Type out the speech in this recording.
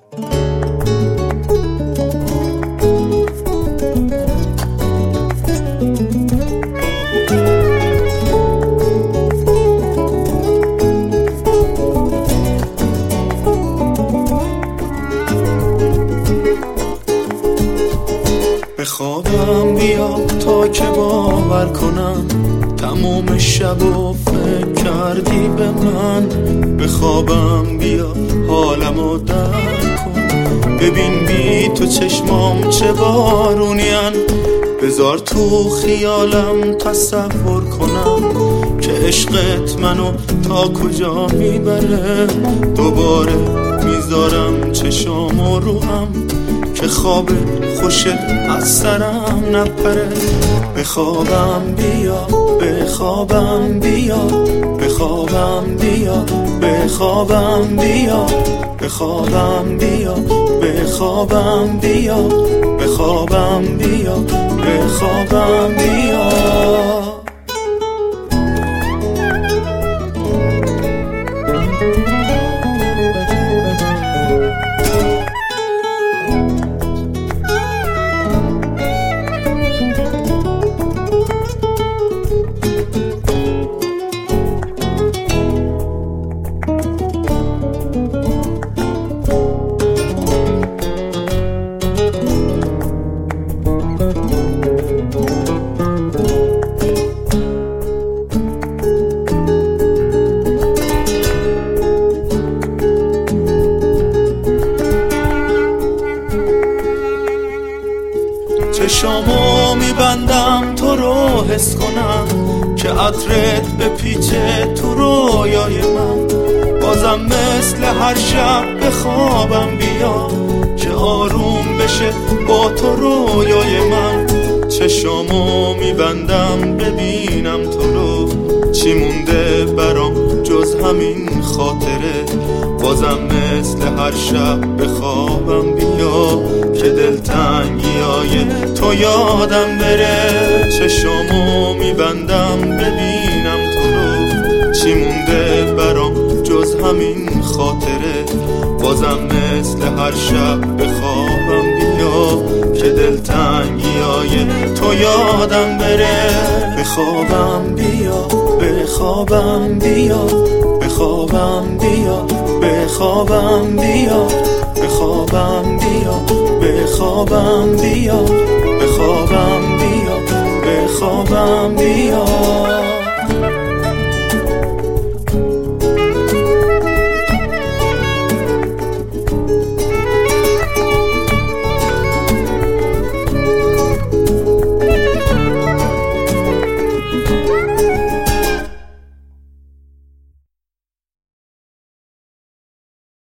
بخوابم بیا تا که باور کنم تمام شب و فکر کردی به من. بخوابم بیا حالمو درک کن، ببین بی تو چشمام چه بارونین. بذار تو خیالم تصور کنم که عشقت منو تا کجا میبره. دوباره میذارم چشامو رو هم که خواب خوشت از سرم نپره. بخوابم بیا، بخوابم بیا، بخوابم بیا، بخوابم بیا، بخوابم بیا، بخوابم بیا، بخوابم بیا، بخوابم بیا. چشامو میبندم تو رو حس کنم که عطرت بپیچه تو رویای من. بازم مثل هر شب بخوابم بیا که آروم بشه با تو رویای من. چشامو میبندم ببینم تو رو، چی مونده برام جز همین خاطره. بازم مثل هر شب بخوابم بیا که دلتنگیای تو یادم بره. چشامو میبندم ببینم تو رو، چی مونده برام جز همین خاطره. بازم مثل هر شب بخوابم بیا که دلتنگیای تو یادم بره. بخوابم بیا، بخوابم بیا، بخوابم بیا، بخوابم بیا، بخوابم بیا، بخوابم بیا، بخوابم بیا، بخوابم بیا.